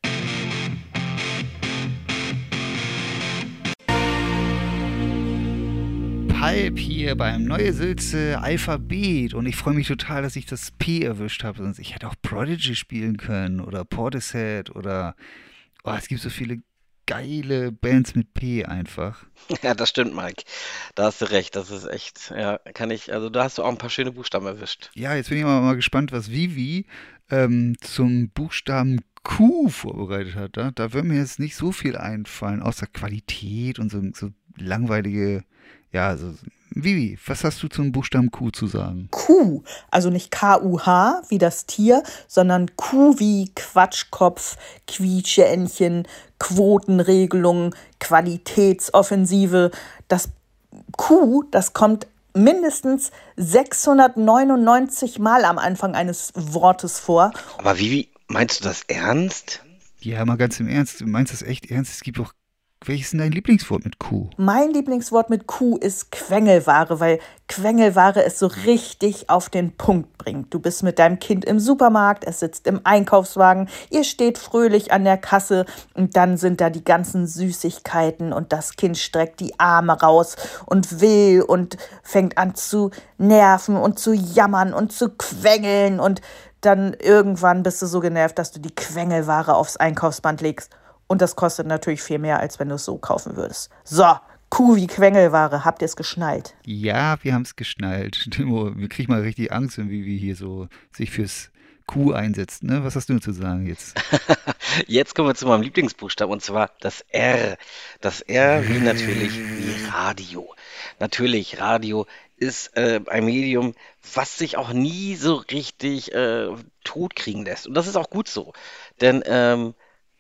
Pulp hier beim Neue Sülze Alphabet und ich freue mich total, dass ich das P erwischt habe, sonst ich hätte auch Prodigy spielen können oder Portishead oder oh, es gibt so viele geile Bands mit P einfach. Ja, das stimmt, Mike. Da hast du recht. Das ist echt, ja, kann ich, also da hast du auch ein paar schöne Buchstaben erwischt. Ja, jetzt bin ich mal, mal gespannt, was Vivi ähm, zum Buchstaben Q vorbereitet hat. Da, da wird mir jetzt nicht so viel einfallen, außer Qualität und so, so langweilige, ja, so. Vivi, was hast du zum Buchstaben Q zu sagen? Q, also nicht K U H wie das Tier, sondern Q wie Quatschkopf, Quietscheentchen, Quotenregelung, Qualitätsoffensive. Das Q, das kommt mindestens sechshundertneunundneunzig Mal am Anfang eines Wortes vor. Aber Vivi, meinst du das ernst? Ja, mal ganz im Ernst, du meinst das echt ernst? Es gibt doch, welches ist denn dein Lieblingswort mit Q? Mein Lieblingswort mit Q ist Quengelware, weil Quengelware es so richtig auf den Punkt bringt. Du bist mit deinem Kind im Supermarkt, es sitzt im Einkaufswagen, ihr steht fröhlich an der Kasse und dann sind da die ganzen Süßigkeiten und das Kind streckt die Arme raus und will und fängt an zu nerven und zu jammern und zu quengeln und dann irgendwann bist du so genervt, dass du die Quengelware aufs Einkaufsband legst. Und das kostet natürlich viel mehr, als wenn du es so kaufen würdest. So, Kuh wie Quengelware, habt ihr es geschnallt? Ja, wir haben es geschnallt. Timo, wir kriegen mal richtig Angst, wenn Vivi hier so sich fürs Q einsetzt. Ne? Was hast du zu sagen jetzt? Jetzt kommen wir zu meinem Lieblingsbuchstaben und zwar das R. Das R wie natürlich wie Radio. Natürlich, Radio ist äh, ein Medium, was sich auch nie so richtig äh, totkriegen lässt. Und das ist auch gut so. Denn ähm,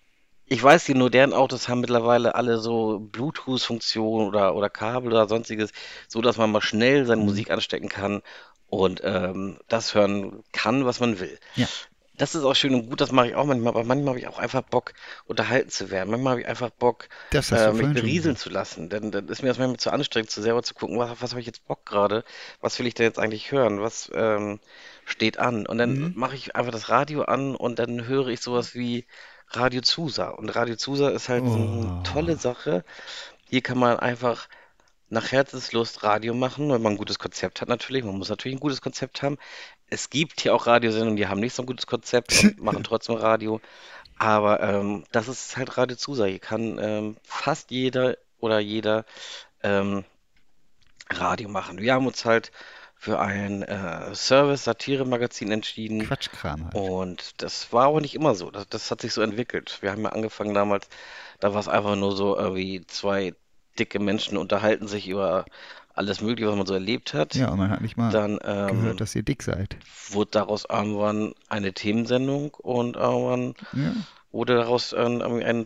ich weiß, die modernen Autos haben mittlerweile alle so Bluetooth-Funktionen oder, oder Kabel oder sonstiges, so dass man mal schnell seine Musik anstecken kann und ähm, das hören kann, was man will. Ja. Das ist auch schön und gut, das mache ich auch manchmal, aber manchmal habe ich auch einfach Bock, unterhalten zu werden. Manchmal habe ich einfach Bock, Das hast du äh, mich vorhin schon berieseln gesagt. zu lassen. Denn dann ist mir das manchmal zu anstrengend, zu selber zu gucken, was, was habe ich jetzt Bock gerade? Was will ich denn jetzt eigentlich hören? Was ähm, steht an? Und dann Mhm. mache ich einfach das Radio an und dann höre ich sowas wie Radio Zusa. Und Radio Zusa ist halt so eine tolle Oh. Sache. Hier kann man einfach nach Herzenslust Radio machen, wenn man ein gutes Konzept hat natürlich. Man muss natürlich ein gutes Konzept haben. Es gibt hier auch Radiosendungen, die haben nicht so ein gutes Konzept und machen trotzdem Radio. Aber ähm, das ist halt Radio Zusa. Hier kann ähm, fast jeder oder jeder ähm, Radio machen. Wir haben uns halt für ein äh, Service-Satire-Magazin entschieden. Quatschkram halt. Und das war aber nicht immer so. Das, das hat sich so entwickelt. Wir haben ja angefangen damals, da war es einfach nur so, irgendwie zwei dicke Menschen unterhalten sich über alles Mögliche, was man so erlebt hat. Ja, und man hat nicht mal Dann gehört, ähm, dass ihr dick seid. wurde daraus irgendwann eine Themensendung und irgendwann Ja. wurde daraus ein, irgendwie eine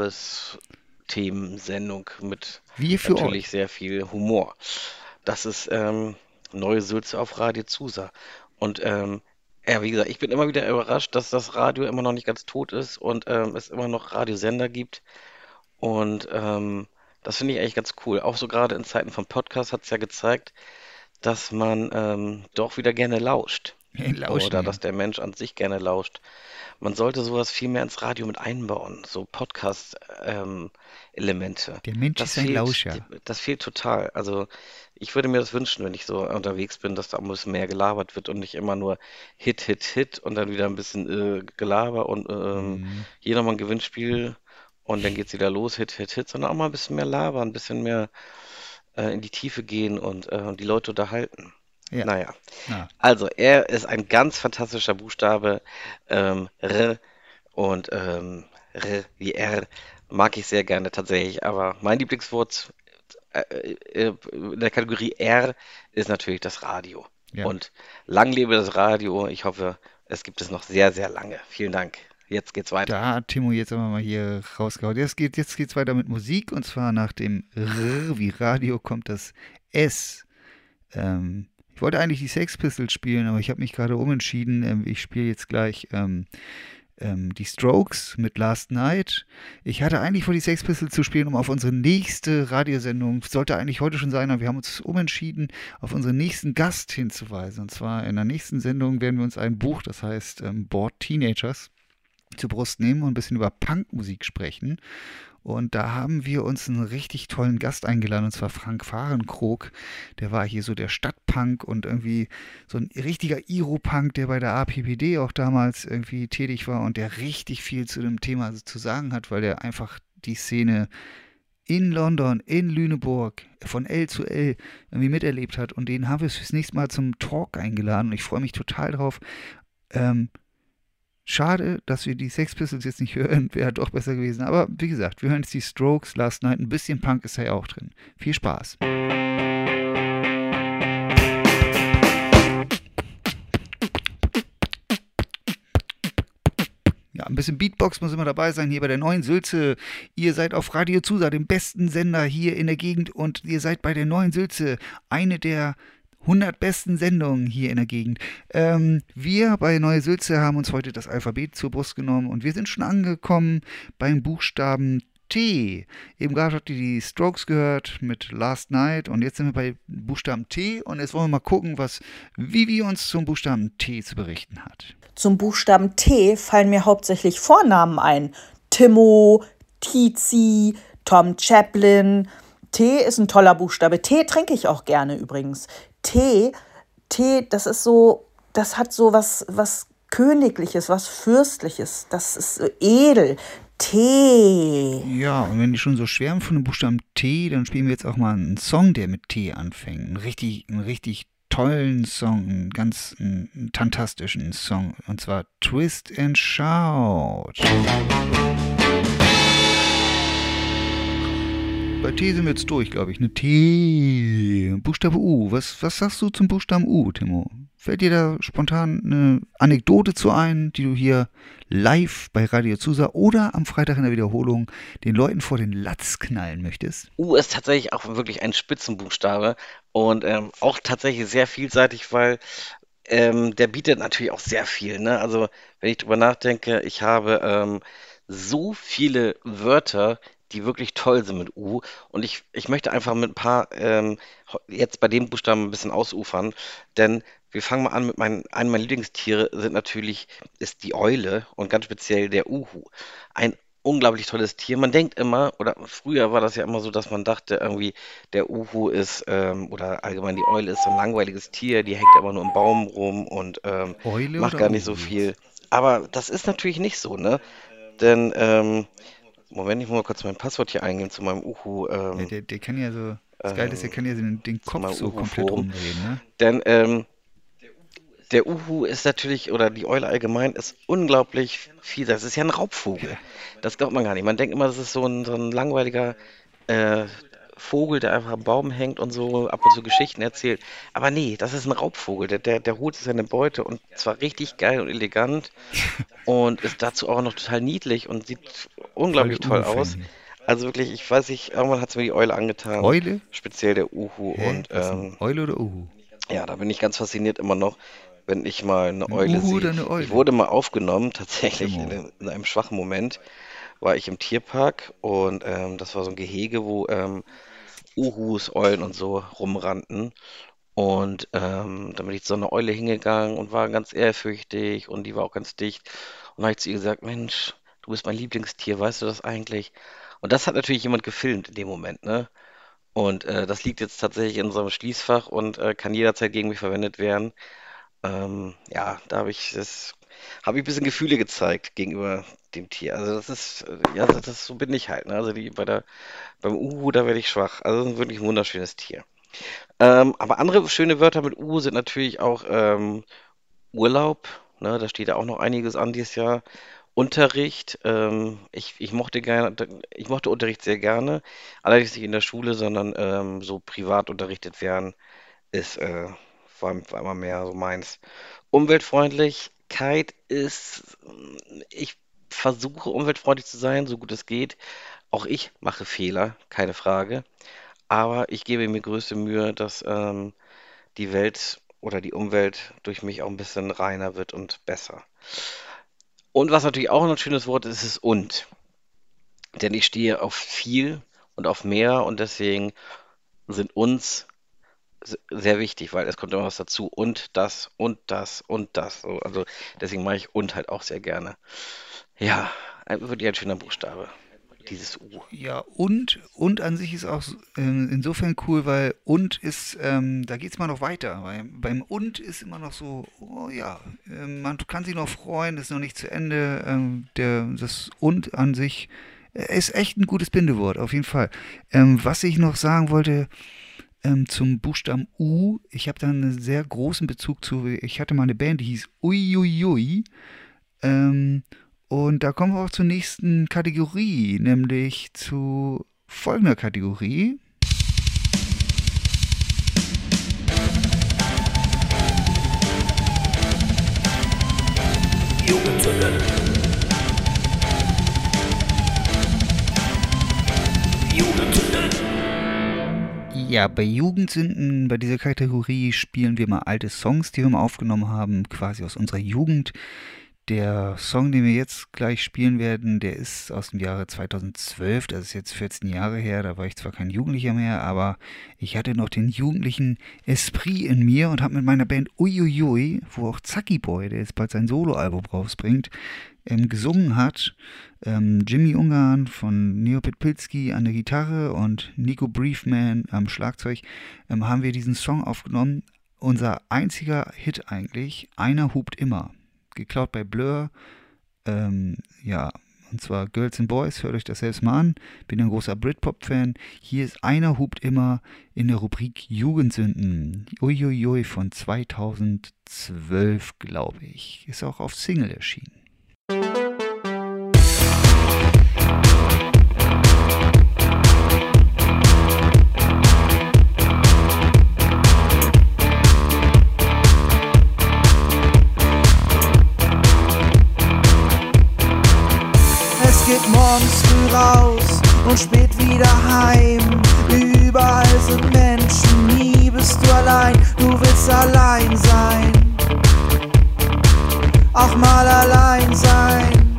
Service-Themensendung mit Wir für natürlich euch. sehr viel Humor. Das ist ähm, Neue Sülze auf Radio Zusa. Und ähm, ja, wie gesagt, ich bin immer wieder überrascht, dass das Radio immer noch nicht ganz tot ist und ähm, es immer noch Radiosender gibt. Und ähm, das finde ich eigentlich ganz cool. Auch so gerade in Zeiten von Podcasts hat es ja gezeigt, dass man ähm, doch wieder gerne lauscht. Lauschen, Oder ja. dass der Mensch an sich gerne lauscht. Man sollte sowas viel mehr ins Radio mit einbauen, so Podcast-Elemente. Der Mensch Das ist ein fehlt, Lauscher. das fehlt total. Also ich würde mir das wünschen, wenn ich so unterwegs bin, dass da ein bisschen mehr gelabert wird und nicht immer nur Hit, Hit, Hit und dann wieder ein bisschen äh, Gelaber und ähm, Mhm. hier nochmal ein Gewinnspiel und dann geht's wieder los, Hit, Hit, Hit, sondern auch mal ein bisschen mehr labern, ein bisschen mehr äh, in die Tiefe gehen und äh, die Leute unterhalten. Ja. Naja, Ja. also er ist ein ganz fantastischer Buchstabe, ähm, R und ähm, R wie R mag ich sehr gerne tatsächlich, aber mein Lieblingswort äh, äh, in der Kategorie R ist natürlich das Radio. Ja. Und lang lebe das Radio. Ich hoffe, es gibt es noch sehr, sehr lange. Vielen Dank. Jetzt geht's weiter. Da hat Timo jetzt aber mal hier rausgehauen. Jetzt geht, jetzt geht's weiter mit Musik und zwar nach dem R wie Radio kommt das S. Ähm, ich wollte eigentlich die Sex Pistols spielen, aber ich habe mich gerade umentschieden. Ähm, ich spiele jetzt gleich ähm, ähm, die Strokes mit Last Night. Ich hatte eigentlich vor, die Sex Pistols zu spielen, um auf unsere nächste Radiosendung, sollte eigentlich heute schon sein, aber wir haben uns umentschieden, auf unseren nächsten Gast hinzuweisen. Und zwar in der nächsten Sendung werden wir uns ein Buch, das heißt ähm, Bored Teenagers, zur Brust nehmen und ein bisschen über Punkmusik sprechen. Und da haben wir uns einen richtig tollen Gast eingeladen, und zwar Frank Fahrenkrog. Der war hier so der Stadtpunk und irgendwie so ein richtiger Iro-Punk, der bei der A P P D auch damals irgendwie tätig war und der richtig viel zu dem Thema zu sagen hat, weil der einfach die Szene in London, in Lüneburg, von L zu L irgendwie miterlebt hat. Und den haben wir fürs nächste Mal zum Talk eingeladen und ich freue mich total drauf. Ähm, Schade, dass wir die Sex Pistols jetzt nicht hören, wäre doch besser gewesen. Aber wie gesagt, wir hören jetzt die Strokes, Last Night, ein bisschen Punk ist da ja auch drin. Viel Spaß. Ja, ein bisschen Beatbox muss immer dabei sein hier bei der Neuen Sülze. Ihr seid auf Radio Zusa, dem besten Sender hier in der Gegend und ihr seid bei der Neuen Sülze, eine der hundert besten Sendungen hier in der Gegend. Ähm, wir bei Neue Sülze haben uns heute das Alphabet zur Brust genommen und wir sind schon angekommen beim Buchstaben T. Eben gerade habt ihr die Strokes gehört mit Last Night und jetzt sind wir bei Buchstaben T und jetzt wollen wir mal gucken, was Vivi uns zum Buchstaben T zu berichten hat. Zum Buchstaben T fallen mir hauptsächlich Vornamen ein. Timo, Tizi, Tom Chaplin. T ist ein toller Buchstabe. Tee trinke ich auch gerne übrigens. Tee, Tee, das ist so, das hat so was, was Königliches, was Fürstliches. Das ist so edel. Tee. Ja, und wenn die schon so schwärmen von dem Buchstaben T, dann spielen wir jetzt auch mal einen Song, der mit T anfängt. Einen richtig, einen richtig tollen Song, einen ganz einen, einen fantastischen Song. Und zwar Twist and Shout. Bei T sind wir jetzt durch, glaube ich. Ne T. Buchstabe U. Was, was sagst du zum Buchstaben U, Timo? Fällt dir da spontan eine Anekdote zu ein, die du hier live bei Radio Zusa oder am Freitag in der Wiederholung den Leuten vor den Latz knallen möchtest? U ist tatsächlich auch wirklich ein Spitzenbuchstabe und ähm, auch tatsächlich sehr vielseitig, weil ähm, der bietet natürlich auch sehr viel. Ne? Also wenn ich drüber nachdenke, ich habe ähm, so viele Wörter, die wirklich toll sind mit U. Und ich, ich möchte einfach mit ein paar ähm, jetzt bei dem Buchstaben ein bisschen ausufern, denn wir fangen mal an mit meinen, einem meiner Lieblingstiere sind natürlich, ist die Eule und ganz speziell der Uhu. Ein unglaublich tolles Tier. Man denkt immer, oder früher war das ja immer so, dass man dachte, irgendwie der Uhu ist, ähm, oder allgemein die Eule ist so ein langweiliges Tier, die hängt immer nur im Baum rum und ähm, Eule macht oder gar nicht so Uhu? viel. Aber das ist natürlich nicht so, ne? Denn ähm, Moment, ich muss mal kurz mein Passwort hier eingeben zu meinem Uhu. Ja, Ähm, der, der kann ja so, das Geile ist, der kann ja den, den Kopf mal so komplett Uhu-Forum. rumdrehen, ne? Denn ähm, der Uhu ist natürlich, oder die Eule allgemein, ist unglaublich viel. Das ist ja ein Raubvogel. Das glaubt man gar nicht. Man denkt immer, das ist so ein, so ein langweiliger äh, Vogel, der einfach am Baum hängt und so ab und zu Geschichten erzählt. Aber nee, das ist ein Raubvogel. Der, der, der holt sich seine Beute und zwar richtig geil und elegant und ist dazu auch noch total niedlich und sieht unglaublich Voll toll der Uhu-Fan aus. hier. Also wirklich, ich weiß nicht, irgendwann hat es mir die Eule angetan. Eule? Speziell der Uhu. Hä? Und Was, ähm, ein Eule oder Uhu? ja, da bin ich ganz fasziniert immer noch, wenn ich mal eine Ein Eule Uhu oder sehe. eine Eule? Ich wurde mal aufgenommen, tatsächlich in, Genau. in einem schwachen Moment, war ich im Tierpark und ähm, das war so ein Gehege, wo ähm, Uhus, Eulen und so rumrannten. Und ähm, dann bin ich zu so einer Eule hingegangen und war ganz ehrfürchtig und die war auch ganz dicht. Und dann habe ich zu ihr gesagt, Mensch, du bist mein Lieblingstier, weißt du das eigentlich? Und das hat natürlich jemand gefilmt in dem Moment, ne? Und äh, das liegt jetzt tatsächlich in so einem Schließfach und äh, kann jederzeit gegen mich verwendet werden. Ähm, ja, da habe ich das, habe ich ein bisschen Gefühle gezeigt gegenüber dem Tier. Also das ist, äh, ja, das, das so bin ich halt. Ne? Also die, bei der, beim Uhu, da werde ich schwach. Also das ist wirklich ein wunderschönes Tier. Ähm, aber andere schöne Wörter mit Uhu sind natürlich auch ähm, Urlaub. Ne? Da steht ja auch noch einiges an dieses Jahr. Unterricht. Ähm, ich, ich mochte gerne, ich mochte Unterricht sehr gerne. Allerdings nicht in der Schule, sondern ähm, so privat unterrichtet werden ist, äh, war, war immer mehr so meins. Umweltfreundlichkeit ist, mm, ich versuche umweltfreundlich zu sein, so gut es geht. Auch ich mache Fehler, keine Frage. Aber ich gebe mir größte Mühe, dass ähm, die Welt oder die Umwelt durch mich auch ein bisschen reiner wird und besser. Und was natürlich auch noch ein schönes Wort ist, ist und. Denn ich stehe auf viel und auf mehr und deswegen sind uns se- sehr wichtig, weil es kommt immer was dazu. Und das und das und das. So, also deswegen mache ich und halt auch sehr gerne. Ja, ein- wirklich ein schöner Buchstabe. Dieses U. Ja, und, und an sich ist auch ähm, insofern cool, weil und ist, ähm, da geht es mal noch weiter. Weil beim und ist immer noch so, oh ja, ähm, man kann sich noch freuen, ist noch nicht zu Ende. Ähm, der, das und an sich äh, ist echt ein gutes Bindewort, auf jeden Fall. Ähm, was ich noch sagen wollte ähm, zum Buchstaben U, ich habe da einen sehr großen Bezug zu, ich hatte mal eine Band, die hieß Uiuiui. Ähm, und da kommen wir auch zur nächsten Kategorie, nämlich zu folgender Kategorie. Ja, bei Jugendsünden, bei dieser Kategorie spielen wir mal alte Songs, die wir mal aufgenommen haben, quasi aus unserer Jugend. Der Song, den wir jetzt gleich spielen werden, der ist aus dem Jahre zweitausendzwölf, das ist jetzt vierzehn Jahre her, da war ich zwar kein Jugendlicher mehr, aber ich hatte noch den jugendlichen Esprit in mir und habe mit meiner Band Uiuiui, wo auch Zacki Boy, der jetzt bald sein Soloalbum rausbringt, ähm, gesungen hat. Ähm, Jimmy Ungarn von Neopet Pilski an der Gitarre und Nico Briefman am Schlagzeug, ähm, haben wir diesen Song aufgenommen. Unser einziger Hit eigentlich, Einer hupt immer. Geklaut bei Blur, ähm, ja, und zwar Girls and Boys, hört euch das selbst mal an, bin ein großer Britpop-Fan. Hier ist Einer hupt immer in der Rubrik Jugendsünden, Uiuiui von zweitausendzwölf, glaube ich, ist auch auf Single erschienen. Geht morgens früh raus und spät wieder heim. Überall sind Menschen, nie bist du allein. Du willst allein sein, auch mal allein sein.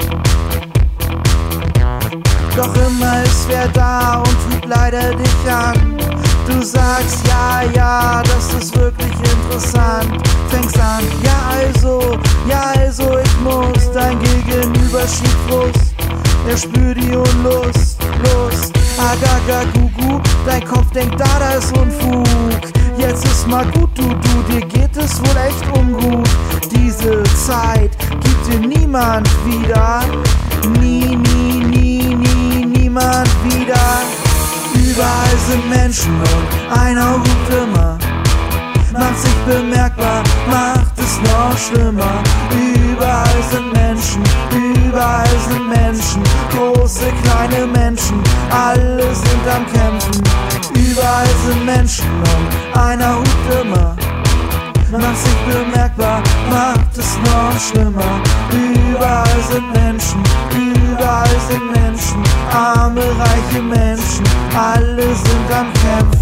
Doch immer ist wer da und tut leider dich an. Du sagst ja, ja, das ist wirklich interessant. Fängst an, ja also, ja also ich muss. Dein Gegenüber schiebt Frust. Er spürt die Unlust, Lust, agaga gugu, dein Kopf denkt, da, da ist Unfug. Jetzt ist mal gut, du, du, dir geht es wohl echt ungut. Diese Zeit gibt dir niemand wieder, nie, nie, nie, nie, niemand wieder. Überall sind Menschen und einer ruft immer. Macht sich bemerkbar, macht es noch schlimmer. Überall sind Menschen, überall sind Menschen. Große, kleine Menschen, alle sind am Kämpfen. Überall sind Menschen und einer ruft immer. Macht sich bemerkbar, macht es noch schlimmer. Überall sind Menschen, überall sind Menschen. Arme, reiche Menschen, alle sind am Kämpfen.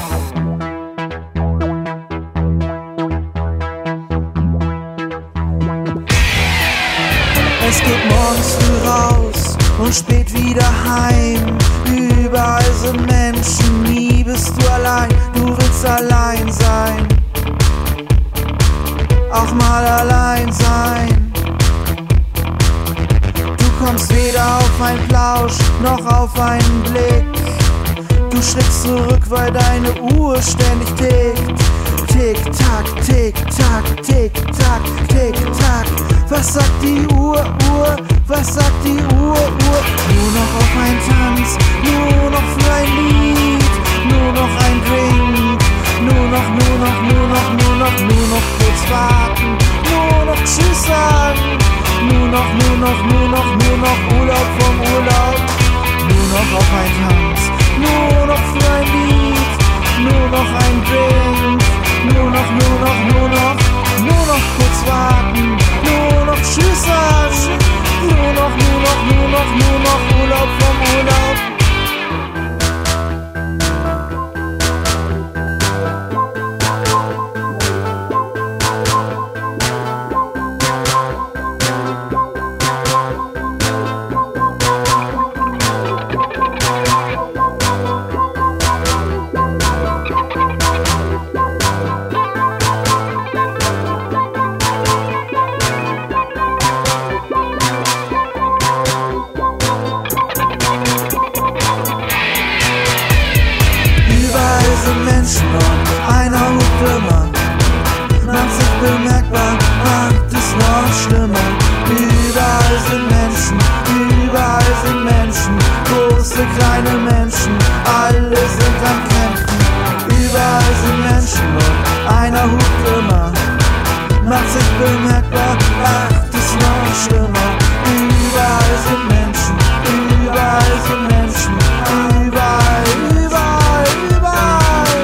Es geht morgens früh raus und spät wieder heim. Überall sind Menschen, nie bist du allein. Du willst allein sein, auch mal allein sein. Du kommst weder auf einen Plausch noch auf einen Blick. Du schrittst zurück, weil deine Uhr ständig tickt. Tick, tack, tick, tack, tick, tack, tick, tack. Was sagt die Uhr, Uhr? Was sagt die Uhr, Uhr? Nur noch auf einen Tanz, nur noch für ein Lied, nur noch ein Drink, nur noch, nur noch, nur noch, nur noch, nur noch kurz warten, nur noch Tschüss sagen, nur noch, nur noch, nur noch, nur noch Urlaub vom Urlaub, nur noch auf einen Tanz, nur noch für ein Lied, nur noch ein Drink, nur noch, nur noch, nur noch, nur noch kurz warten, nur noch Tschüss sagen, nur noch, nur noch, nur noch, nur noch Urlaub vom Urlaub. Kleine Menschen, alle sind am Kämpfen. Überall sind Menschen und einer hupt immer. Macht sich bemerkbar, macht es noch schlimmer. Überall sind Menschen, überall sind Menschen. Überall, überall, überall.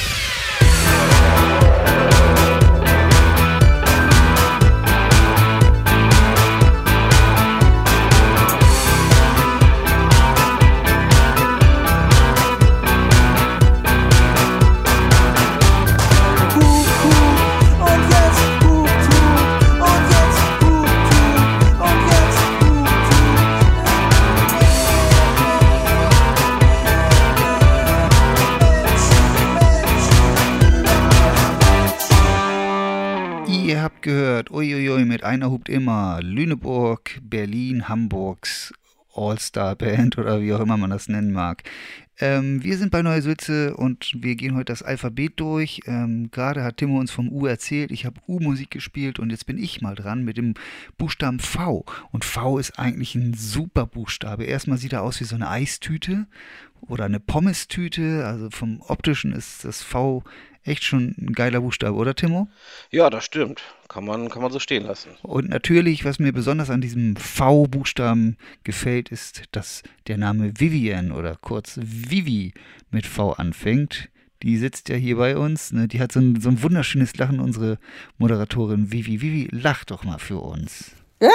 Gehört, uiuiui, mit einer hupt immer, Lüneburg, Berlin, Hamburgs All-Star-Band oder wie auch immer man das nennen mag. Ähm, wir sind bei Neue Sülze und wir gehen heute das Alphabet durch. Ähm, gerade hat Timo uns vom U erzählt, ich habe U-Musik gespielt und jetzt bin ich mal dran mit dem Buchstaben V. Und V ist eigentlich ein super Buchstabe. Erstmal sieht er aus wie so eine Eistüte oder eine Pommes-Tüte, also vom Optischen ist das V echt schon ein geiler Buchstabe, oder Timo? Ja, das stimmt. Kann man, kann man so stehen lassen. Und natürlich, was mir besonders an diesem V-Buchstaben gefällt, ist, dass der Name Vivian oder kurz Vivi mit V anfängt. Die sitzt ja hier bei uns, ne? Die hat so ein, so ein wunderschönes Lachen, unsere Moderatorin Vivi. Vivi, lach doch mal für uns.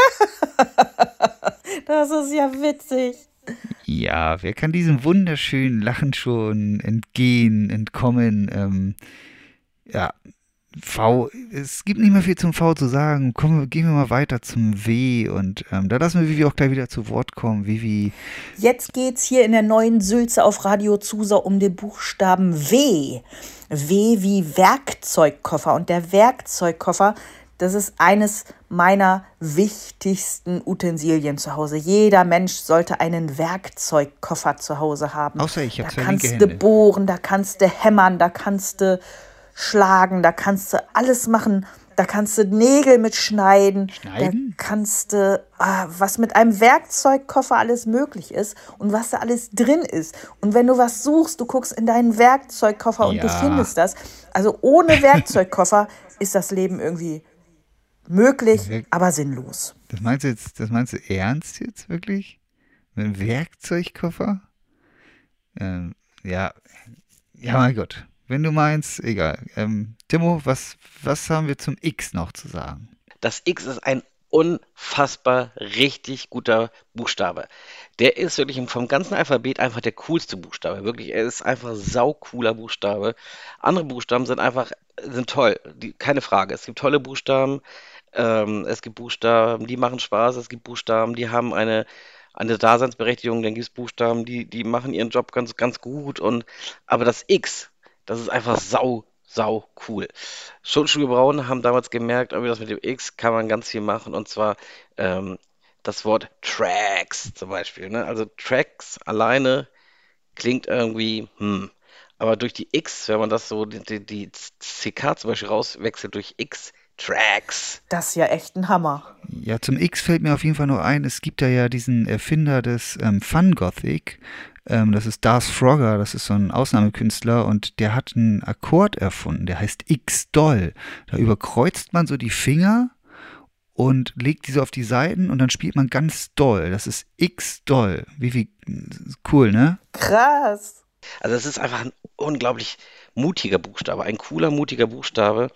Das ist ja witzig. Ja, wer kann diesem wunderschönen Lachen schon entgehen, entkommen? Ähm, ja, V, es gibt nicht mehr viel zum V zu sagen. Kommen wir, gehen wir mal weiter zum W und ähm, da lassen wir Vivi auch gleich wieder zu Wort kommen. Vivi. Jetzt geht's hier in der Neuen Sülze auf Radio Zusa um den Buchstaben W. W wie Werkzeugkoffer. Und der Werkzeugkoffer, das ist eines meiner wichtigsten Utensilien zu Hause. Jeder Mensch sollte einen Werkzeugkoffer zu Hause haben. Außer ich habe Da zwei kannst linke du Hände. bohren, da kannst du hämmern, da kannst du schlagen, da kannst du alles machen, Da kannst du Nägel mit schneiden. Schneiden? Da kannst du, ah, was mit einem Werkzeugkoffer alles möglich ist und was da alles drin ist. Und wenn du was suchst, du guckst in deinen Werkzeugkoffer und Ja. du findest das. Also ohne Werkzeugkoffer ist das Leben irgendwie möglich, Werk- aber sinnlos. Das meinst du jetzt, das meinst du ernst jetzt wirklich? Mit einem Werkzeugkoffer? Ähm, ja, ja, mein Gott. Wenn du meinst, egal. Ähm, Timo, was, was haben wir zum X noch zu sagen? Das X ist ein unfassbar richtig guter Buchstabe. Der ist wirklich vom ganzen Alphabet einfach der coolste Buchstabe. Wirklich, er ist einfach ein saucooler Buchstabe. Andere Buchstaben sind einfach, sind toll, die, keine Frage. Es gibt tolle Buchstaben, ähm, es gibt Buchstaben, die machen Spaß, es gibt Buchstaben, die haben eine, eine Daseinsberechtigung, dann gibt es Buchstaben, die, die machen ihren Job ganz, ganz gut. Und, aber das X, das ist einfach sau, sau cool. Schulschuhe Braun haben damals gemerkt, irgendwie das mit dem X kann man ganz viel machen. Und zwar ähm, das Wort Tracks zum Beispiel. Ne? Also Tracks alleine klingt irgendwie, hm. Aber durch die X, wenn man das so, die, die, die C K zum Beispiel rauswechselt durch X, Tracks. Das ist ja echt ein Hammer. Ja, zum X fällt mir auf jeden Fall noch ein, es gibt da ja diesen Erfinder des ähm, Fun Gothic, ähm, das ist Darth Frogger, das ist so ein Ausnahmekünstler und der hat einen Akkord erfunden, der heißt X-Doll. Da überkreuzt man so die Finger und legt diese auf die Seiten und dann spielt man ganz doll. Das ist X-Doll. Wie viel, cool, ne? Krass. Also es ist einfach ein unglaublich mutiger Buchstabe, ein cooler, mutiger Buchstabe.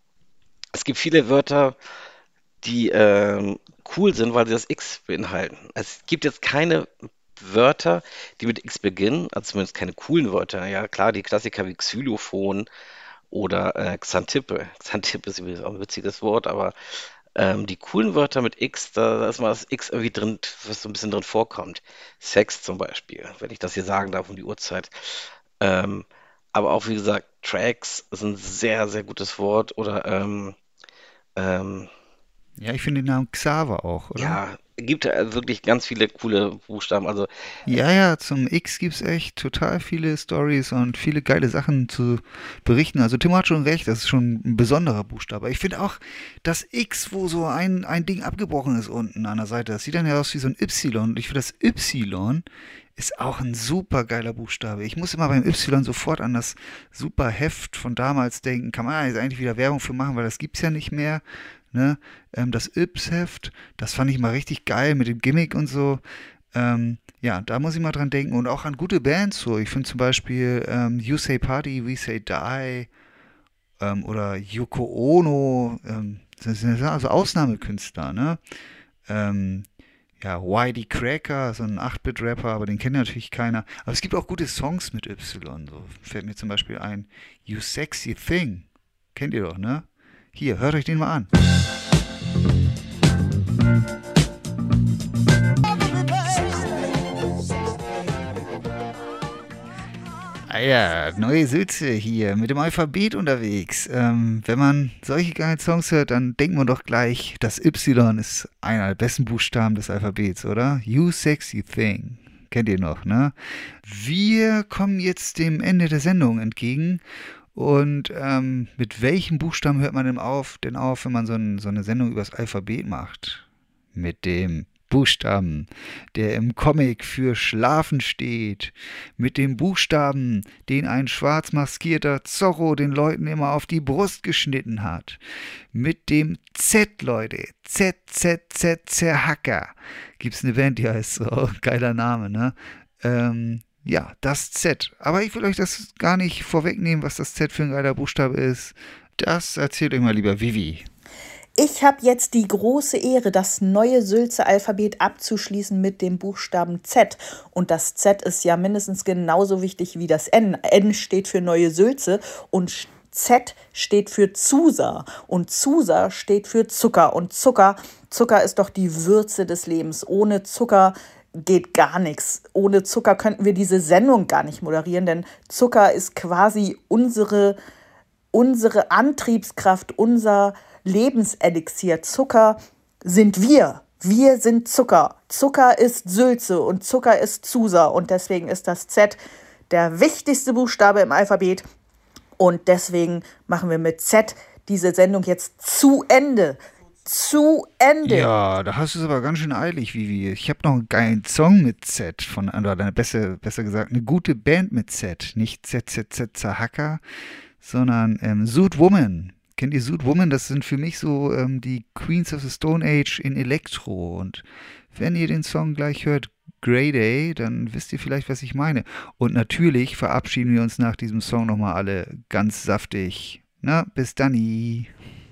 Es gibt viele Wörter, die ähm, cool sind, weil sie das X beinhalten. Es gibt jetzt keine Wörter, die mit X beginnen, also zumindest keine coolen Wörter. Ja, klar, die Klassiker wie Xylophon oder äh, Xantippe. Xantippe ist übrigens auch ein witziges Wort, aber ähm, die coolen Wörter mit X, da, da ist mal das X irgendwie drin, was so ein bisschen drin vorkommt. Sex zum Beispiel, wenn ich das hier sagen darf um die Uhrzeit. Ähm, aber auch, wie gesagt, Tracks ist ein sehr, sehr gutes Wort oder ähm, ähm, Ja, ich finde den Namen Xaver auch, oder? ja, gibt äh, wirklich ganz viele coole Buchstaben. Also Ja, ja, zum X gibt's echt total viele Stories und viele geile Sachen zu berichten. Also Tim hat schon recht, das ist schon ein besonderer Buchstabe. Ich finde auch das X, wo so ein, ein Ding abgebrochen ist unten an der Seite, das sieht dann ja aus wie so ein Y. Und ich finde das Y ist auch ein super geiler Buchstabe. Ich muss immer beim Y sofort an das super Heft von damals denken. Kann man ja jetzt eigentlich wieder Werbung für machen, weil das gibt's ja nicht mehr. Ne? Ähm, das Yps-Heft, das fand ich mal richtig geil mit dem Gimmick und so. Ähm, ja, da muss ich mal dran denken. Und auch an gute Bands so. Ich finde zum Beispiel ähm, You Say Party, We Say Die ähm, oder Yoko Ono. Ähm, das sind also Ausnahmekünstler, ne? Ähm, ja, Whitey Cracker, so ein acht-Bit-Rapper, aber den kennt natürlich keiner. Aber es gibt auch gute Songs mit Y. So fällt mir zum Beispiel ein You Sexy Thing. Kennt ihr doch, ne? Hier, hört euch den mal an. Ah ja, neue Sülze hier mit dem Alphabet unterwegs. Ähm, wenn man solche geilen Songs hört, dann denkt man doch gleich, das Y ist einer der besten Buchstaben des Alphabets, oder? You Sexy Thing. Kennt ihr noch, ne? Wir kommen jetzt dem Ende der Sendung entgegen. Und ähm, mit welchen Buchstaben hört man denn auf, denn auf, wenn man so, ein, so eine Sendung übers Alphabet macht? Mit dem Buchstaben, der im Comic für Schlafen steht. Mit dem Buchstaben, den ein schwarz maskierter Zorro den Leuten immer auf die Brust geschnitten hat. Mit dem Z, Leute. Z, Z, Z, Zerhacker. Gibt's eine Band, die heißt so. Geiler Name, ne? Ähm... Ja, das Z. Aber ich will euch das gar nicht vorwegnehmen, was das Z für ein geiler Buchstabe ist. Das erzählt euch mal lieber Vivi. Ich habe jetzt die große Ehre, das neue Sülze-Alphabet abzuschließen mit dem Buchstaben Z. Und das Z ist ja mindestens genauso wichtig wie das N. N steht für neue Sülze und Z steht für Zusa. Und Zusa steht für Zucker. Und Zucker, Zucker ist doch die Würze des Lebens. Ohne Zucker geht gar nichts. Ohne Zucker könnten wir diese Sendung gar nicht moderieren, denn Zucker ist quasi unsere, unsere Antriebskraft, unser Lebenselixier. Zucker sind wir. Wir sind Zucker. Zucker ist Sülze und Zucker ist Zusa und deswegen ist das Z der wichtigste Buchstabe im Alphabet und deswegen machen wir mit Z diese Sendung jetzt zu Ende. Zu Ende. Ja, da hast du es aber ganz schön eilig, Vivi. Ich habe noch einen geilen Song mit Z von, oder eine besser, besser gesagt, eine gute Band mit Z. Nicht Z Z Z Zahaka, sondern ähm, Zoot Woman. Kennt ihr Zoot Woman? Das sind für mich so ähm, die Queens of the Stone Age in Elektro. Und wenn ihr den Song gleich hört, Grey Day, dann wisst ihr vielleicht, was ich meine. Und natürlich verabschieden wir uns nach diesem Song nochmal alle ganz saftig. Na, bis dann.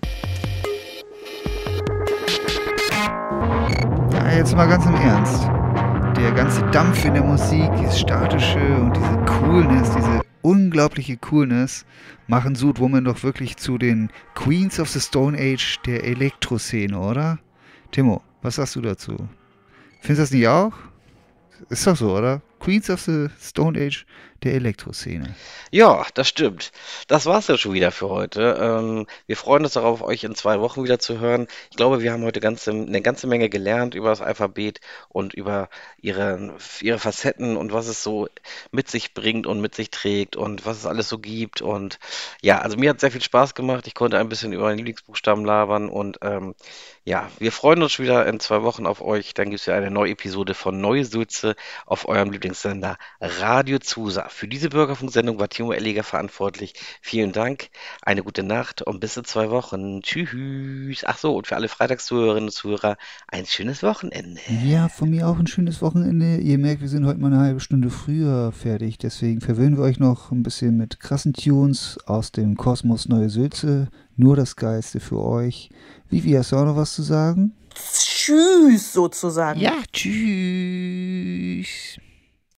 Ja, jetzt mal ganz im Ernst. Der ganze Dampf in der Musik, dieses Statische und diese Coolness, diese unglaubliche Coolness machen Zoot Woman doch wirklich zu den Queens of the Stone Age der Elektroszene, oder? Timo, was sagst du dazu? Findest du das nicht auch? Ist doch so, oder? Queens of the Stone Age der Elektroszene. Ja, das stimmt. Das war's ja schon wieder für heute. Ähm, wir freuen uns darauf, euch in zwei Wochen wieder zu hören. Ich glaube, wir haben heute ganze, eine ganze Menge gelernt über das Alphabet und über ihre, ihre Facetten und was es so mit sich bringt und mit sich trägt und was es alles so gibt. Und ja, also mir hat sehr viel Spaß gemacht. Ich konnte ein bisschen über meinen Lieblingsbuchstaben labern und ähm, ja, wir freuen uns schon wieder in zwei Wochen auf euch. Dann gibt es ja eine neue Episode von Neue Sülze auf eurem Lieblingssender Radio Zusa. Für diese Bürgerfunksendung war Timo Elliger verantwortlich. Vielen Dank, eine gute Nacht und bis in zwei Wochen. Tschüss. Ach so, und für alle Freitagszuhörerinnen und Zuhörer ein schönes Wochenende. Ja, von mir auch ein schönes Wochenende. Ihr merkt, wir sind heute mal eine halbe Stunde früher fertig. Deswegen verwöhnen wir euch noch ein bisschen mit krassen Tunes aus dem Kosmos Neue Sülze. Nur das Geilste für euch. Vivi, hast du auch noch was zu sagen? Tschüss, sozusagen. Ja, tschüss.